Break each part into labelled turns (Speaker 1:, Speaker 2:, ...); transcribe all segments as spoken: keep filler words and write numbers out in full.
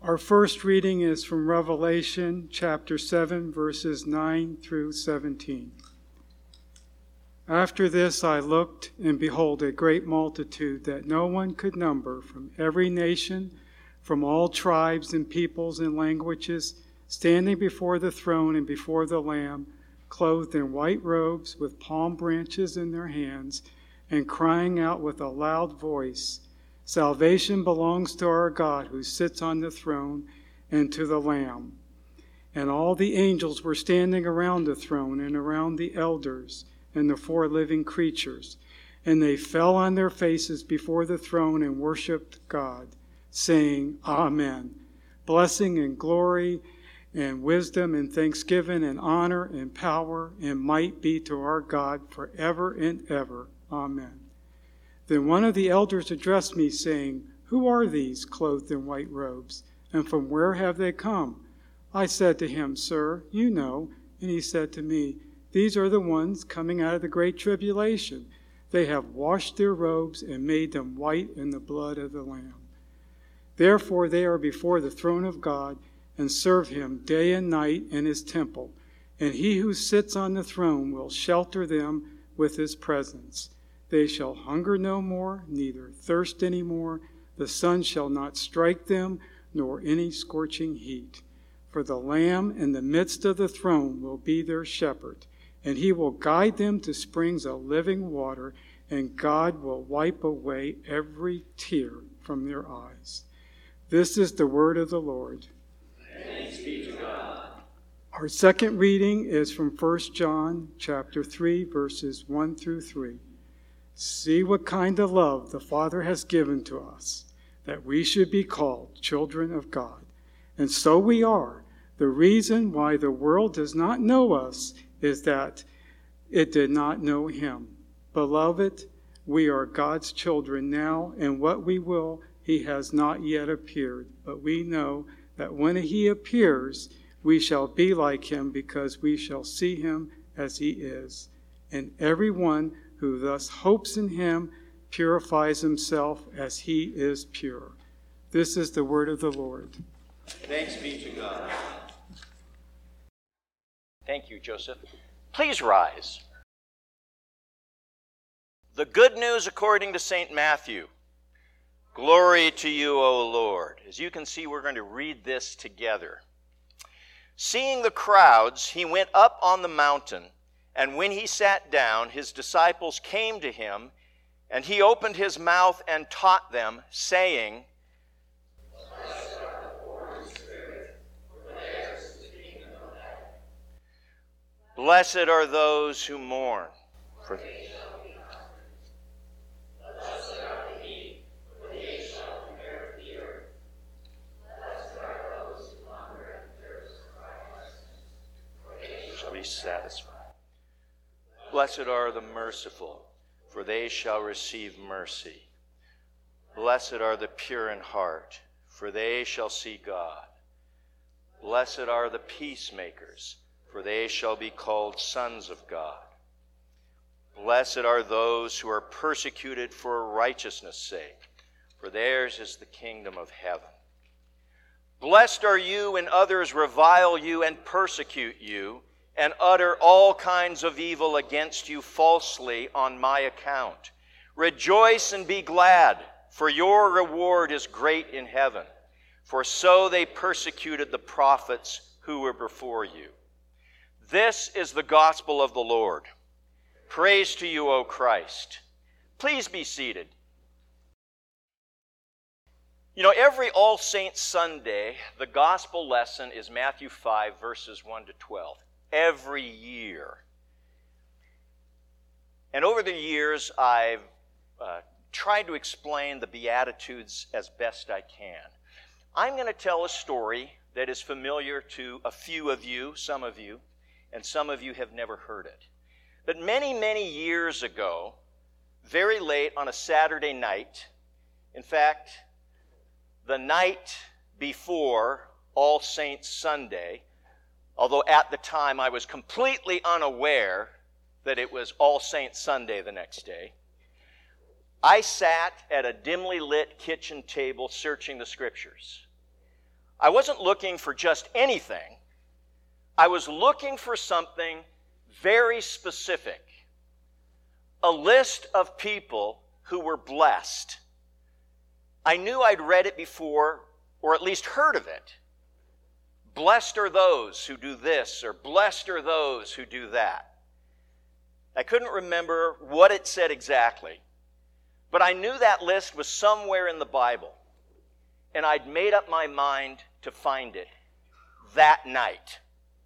Speaker 1: Our first reading is from Revelation chapter seven, verses nine through seventeen. After this I looked, and behold, a great multitude that no one could number, from every nation, from all tribes and peoples and languages, standing before the throne and before the Lamb, clothed in white robes, with palm branches in their hands, and crying out with a loud voice, "Salvation belongs to our God who sits on the throne and to the Lamb." And all the angels were standing around the throne and around the elders and the four living creatures. And they fell on their faces before the throne and worshipped God, saying, "Amen. Blessing and glory and wisdom and thanksgiving and honor and power and might be to our God forever and ever. Amen." Then one of the elders addressed me, saying, "Who are these clothed in white robes, and from where have they come?" I said to him, "Sir, you know." And he said to me, "These are the ones coming out of the great tribulation. They have washed their robes and made them white in the blood of the Lamb. Therefore they are before the throne of God and serve him day and night in his temple. And he who sits on the throne will shelter them with his presence. They shall hunger no more, neither thirst any more. The sun shall not strike them, nor any scorching heat. For the Lamb in the midst of the throne will be their shepherd, and he will guide them to springs of living water, and God will wipe away every tear from their eyes." This is the word of the Lord.
Speaker 2: Thanks be to God.
Speaker 1: Our second reading is from First John chapter three, verses one through three. "See what kind of love the Father has given to us, that we should be called children of God. And so we are. The reason why the world does not know us is that it did not know him. Beloved, we are God's children now, and what we will, he has not yet appeared. But we know that when he appears, we shall be like him, because we shall see him as he is. And everyone who thus hopes in him purifies himself as he is pure." This is the word of the Lord.
Speaker 2: Thanks be to God.
Speaker 3: Thank you, Joseph. Please rise. The good news according to Saint Matthew. Glory to you, O Lord. As you can see, we're going to read this together. "Seeing the crowds, he went up on the mountain, and when he sat down, his disciples came to him, and he opened his mouth and taught them, saying, 'Blessed are the poor in spirit, for theirs is the kingdom of heaven. Blessed are those who mourn, for they shall be comforted. Blessed are the meek, for they shall inherit the earth. Blessed are those who hunger and thirst for righteousness, for they shall be satisfied. Blessed are the merciful, for they shall receive mercy. Blessed are the pure in heart, for they shall see God. Blessed are the peacemakers, for they shall be called sons of God. Blessed are those who are persecuted for righteousness' sake, for theirs is the kingdom of heaven. Blessed are you when others revile you and persecute you, and utter all kinds of evil against you falsely on my account. Rejoice and be glad, for your reward is great in heaven. For so they persecuted the prophets who were before you. This is the gospel of the Lord. Praise to you, O Christ." Please be seated. You know, every All Saints Sunday, the gospel lesson is Matthew five, verses one to twelve. Every year. And over the years, I've uh, tried to explain the Beatitudes as best I can. I'm going to tell a story that is familiar to a few of you, some of you, and some of you have never heard it. But many, many years ago, very late on a Saturday night, in fact, the night before All Saints Sunday, although at the time I was completely unaware that it was All Saints Sunday the next day, I sat at a dimly lit kitchen table searching the Scriptures. I wasn't looking for just anything. I was looking for something very specific. A list of people who were blessed. I knew I'd read it before, or at least heard of it. Blessed are those who do this, or blessed are those who do that. I couldn't remember what it said exactly, but I knew that list was somewhere in the Bible, and I'd made up my mind to find it that night.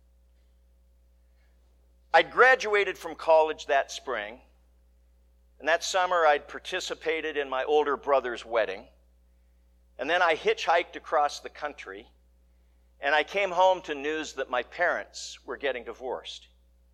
Speaker 3: I'd graduated from college that spring, and that summer I'd participated in my older brother's wedding, and then I hitchhiked across the country, and I came home to news that my parents were getting divorced.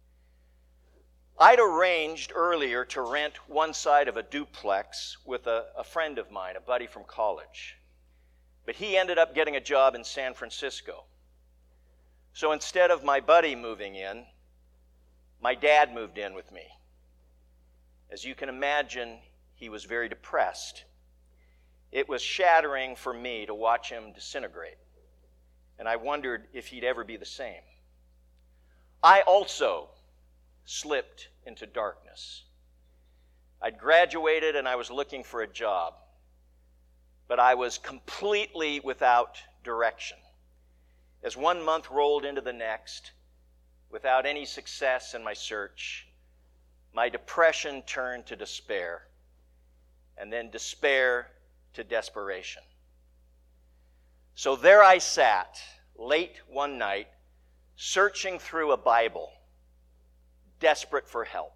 Speaker 3: I'd arranged earlier to rent one side of a duplex with a, a friend of mine, a buddy from college. But he ended up getting a job in San Francisco. So instead of my buddy moving in, my dad moved in with me. As you can imagine, he was very depressed. It was shattering for me to watch him disintegrate, and I wondered if he'd ever be the same. I also slipped into darkness. I'd graduated and I was looking for a job, but I was completely without direction. As one month rolled into the next, without any success in my search, my depression turned to despair, and then despair to desperation. So there I sat, late one night, searching through a Bible, desperate for help.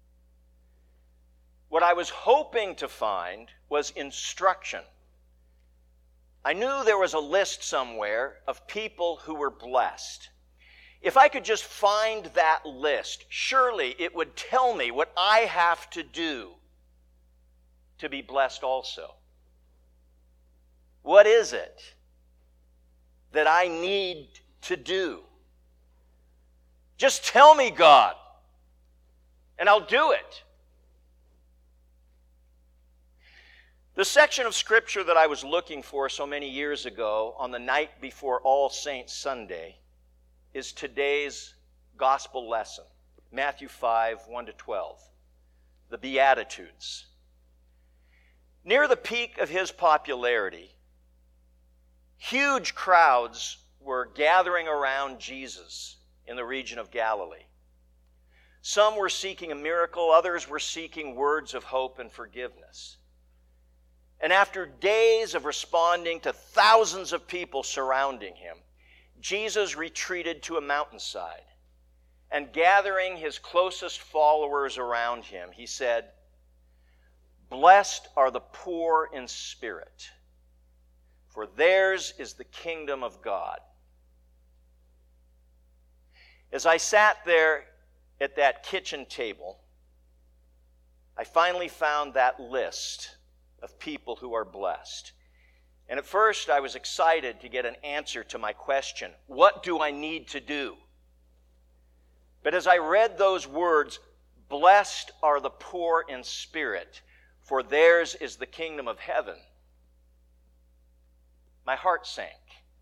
Speaker 3: What I was hoping to find was instruction. I knew there was a list somewhere of people who were blessed. If I could just find that list, surely it would tell me what I have to do to be blessed also. What is it that I need to do? Just tell me, God, and I'll do it. The section of Scripture that I was looking for so many years ago on the night before All Saints Sunday is today's gospel lesson, Matthew five, one to twelve, the Beatitudes. Near the peak of his popularity, huge crowds were gathering around Jesus in the region of Galilee. Some were seeking a miracle, others were seeking words of hope and forgiveness. And after days of responding to thousands of people surrounding him, Jesus retreated to a mountainside, and gathering his closest followers around him, he said, "Blessed are the poor in spirit, for theirs is the kingdom of God." As I sat there at that kitchen table, I finally found that list of people who are blessed. And at first, I was excited to get an answer to my question, what do I need to do? But as I read those words, "Blessed are the poor in spirit, for theirs is the kingdom of heaven," my heart sank.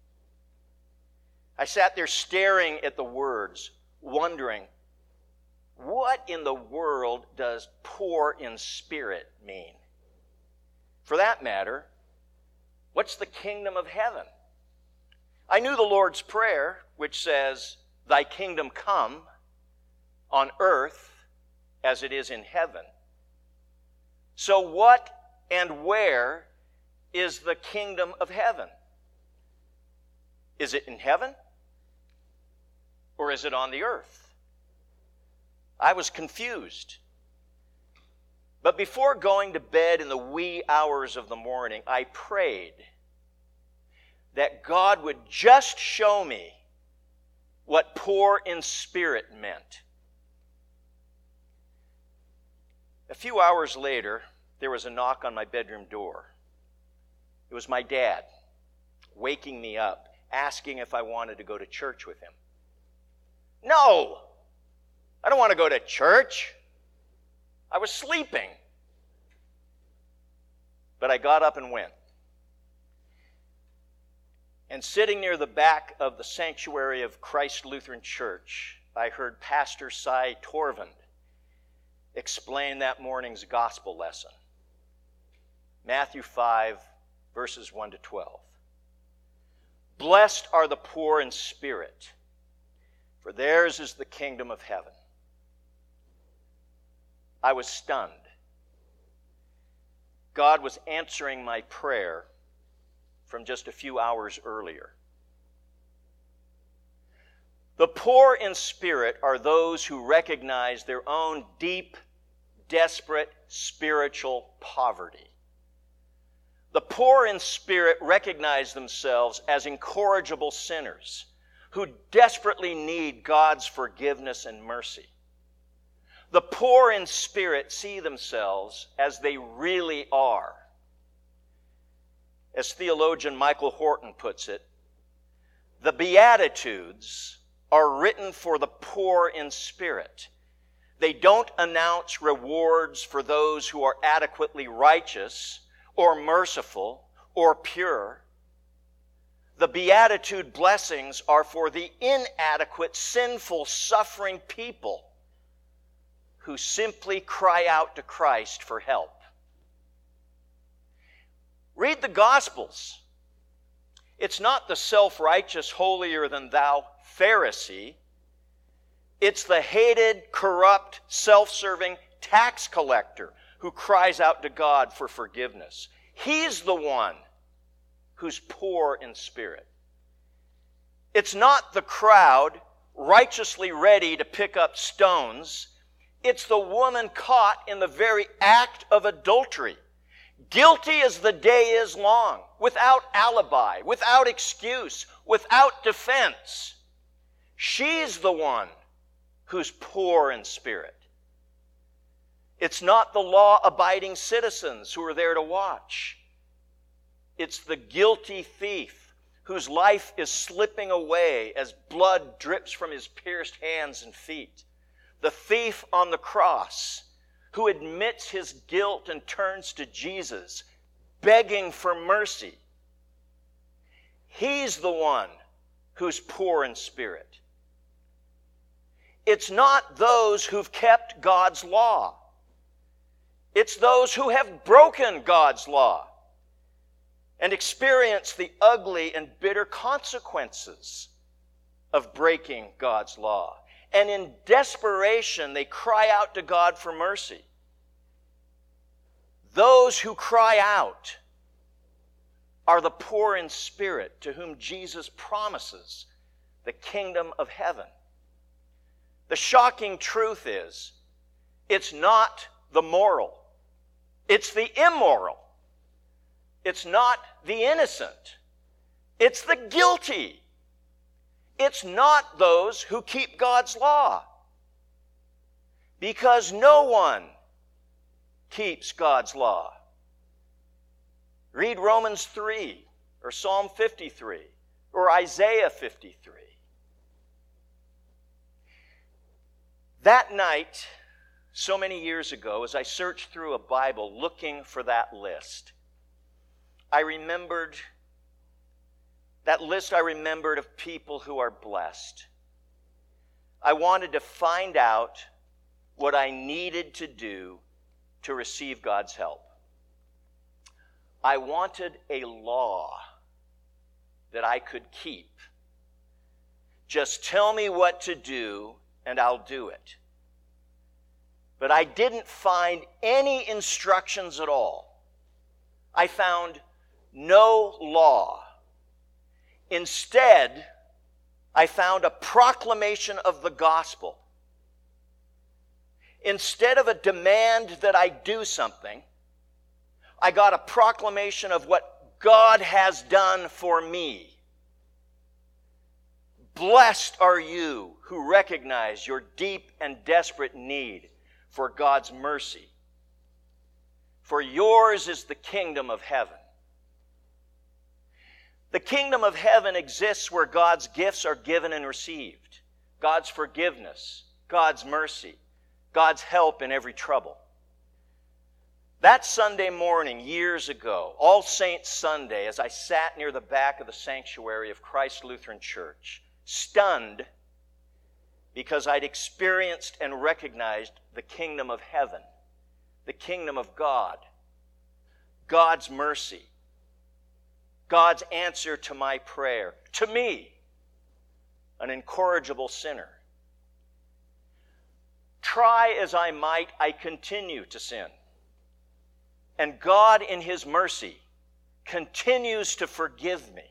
Speaker 3: I sat there staring at the words, wondering, what in the world does poor in spirit mean? For that matter, what's the kingdom of heaven? I knew the Lord's Prayer, which says, "Thy kingdom come on earth as it is in heaven." So what and where is the kingdom of heaven? Is it in heaven? Or is it on the earth? I was confused. But before going to bed in the wee hours of the morning, I prayed that God would just show me what poor in spirit meant. A few hours later, there was a knock on my bedroom door. It was my dad waking me up, asking if I wanted to go to church with him. No! I don't want to go to church. I was sleeping. But I got up and went. And sitting near the back of the sanctuary of Christ Lutheran Church, I heard Pastor Cy Torvund explain that morning's gospel lesson. Matthew five, verses one to twelve. Blessed are the poor in spirit, for theirs is the kingdom of heaven. I was stunned. God was answering my prayer from just a few hours earlier. The poor in spirit are those who recognize their own deep, desperate spiritual poverty. The poor in spirit recognize themselves as incorrigible sinners who desperately need God's forgiveness and mercy. The poor in spirit see themselves as they really are. As theologian Michael Horton puts it, the Beatitudes are written for the poor in spirit. They don't announce rewards for those who are adequately righteous or merciful or pure. The Beatitude blessings are for the inadequate, sinful, suffering people who simply cry out to Christ for help. Read the Gospels. It's not the self-righteous, holier-than-thou Pharisee. It's the hated, corrupt, self-serving tax collector who cries out to God for forgiveness. He's the one who's poor in spirit. It's not the crowd righteously ready to pick up stones. It's the woman caught in the very act of adultery, guilty as the day is long, without alibi, without excuse, without defense. She's the one who's poor in spirit. It's not the law-abiding citizens who are there to watch. It's the guilty thief whose life is slipping away as blood drips from his pierced hands and feet. The thief on the cross who admits his guilt and turns to Jesus, begging for mercy. He's the one who's poor in spirit. It's not those who've kept God's law. It's those who have broken God's law and experienced the ugly and bitter consequences of breaking God's law. And in desperation, they cry out to God for mercy. Those who cry out are the poor in spirit to whom Jesus promises the kingdom of heaven. The shocking truth is, it's not the moral. It's the immoral. It's not the innocent. It's the guilty. It's not those who keep God's law. Because no one keeps God's law. Read Romans three, or Psalm fifty-three, or Isaiah fifty-three. That night, so many years ago, as I searched through a Bible looking for that list, I remembered, that list I remembered of people who are blessed. I wanted to find out what I needed to do to receive God's help. I wanted a law that I could keep. Just tell me what to do and I'll do it. But I didn't find any instructions at all. I found no law. Instead, I found a proclamation of the gospel. Instead of a demand that I do something, I got a proclamation of what God has done for me. Blessed are you who recognize your deep and desperate need for God's mercy. For yours is the kingdom of heaven. The kingdom of heaven exists where God's gifts are given and received. God's forgiveness, God's mercy, God's help in every trouble. That Sunday morning, years ago, All Saints Sunday, as I sat near the back of the sanctuary of Christ Lutheran Church, stunned because I'd experienced and recognized the kingdom of heaven, the kingdom of God, God's mercy, God's answer to my prayer, to me, an incorrigible sinner. Try as I might, I continue to sin. And God, in His mercy, continues to forgive me.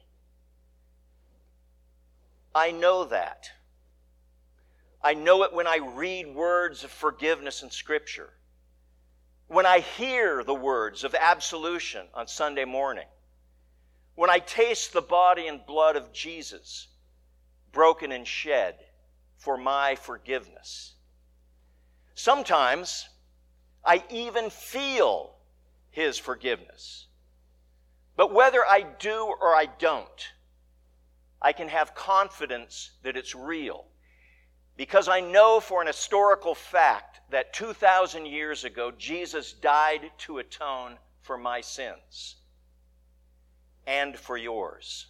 Speaker 3: I know that. I know it when I read words of forgiveness in Scripture, when I hear the words of absolution on Sunday morning, when I taste the body and blood of Jesus broken and shed for my forgiveness. Sometimes I even feel His forgiveness. But whether I do or I don't, I can have confidence that it's real, because I know for an historical fact that two thousand years ago, Jesus died to atone for my sins and for yours.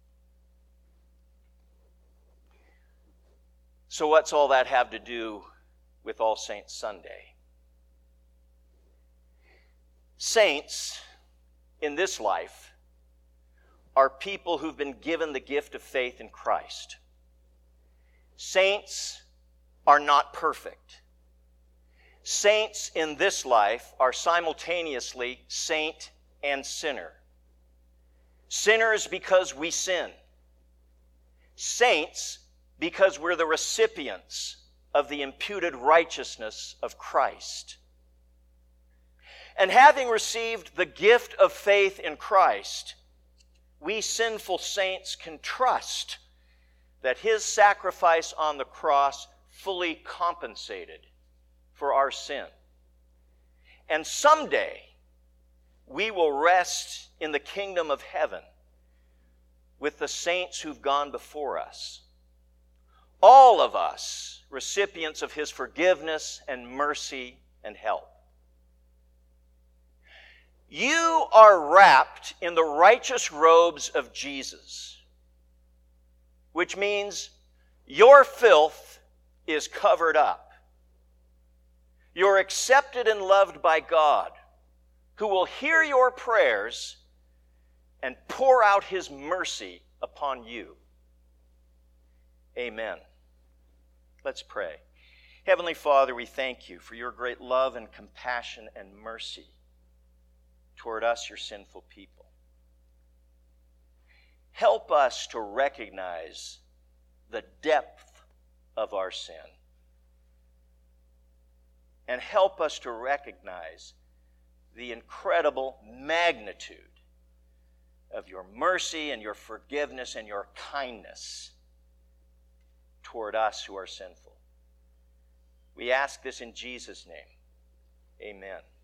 Speaker 3: So what's all that have to do with All Saints Sunday? Saints in this life are people who've been given the gift of faith in Christ. Saints are not perfect. Saints in this life are simultaneously saint and sinner. Sinners because we sin. Saints because we're the recipients of the imputed righteousness of Christ. And having received the gift of faith in Christ, we sinful saints can trust that His sacrifice on the cross fully compensated for our sin. And someday, we will rest in the kingdom of heaven with the saints who've gone before us. All of us, recipients of His forgiveness and mercy and help. You are wrapped in the righteous robes of Jesus, which means your filth is covered up. You're accepted and loved by God, who will hear your prayers and pour out His mercy upon you. Amen. Let's pray. Heavenly Father, we thank You for Your great love and compassion and mercy toward us, Your sinful people. Help us to recognize the depth of our sin. And help us to recognize the incredible magnitude of Your mercy and Your forgiveness and Your kindness toward us who are sinful. We ask this in Jesus' name. Amen.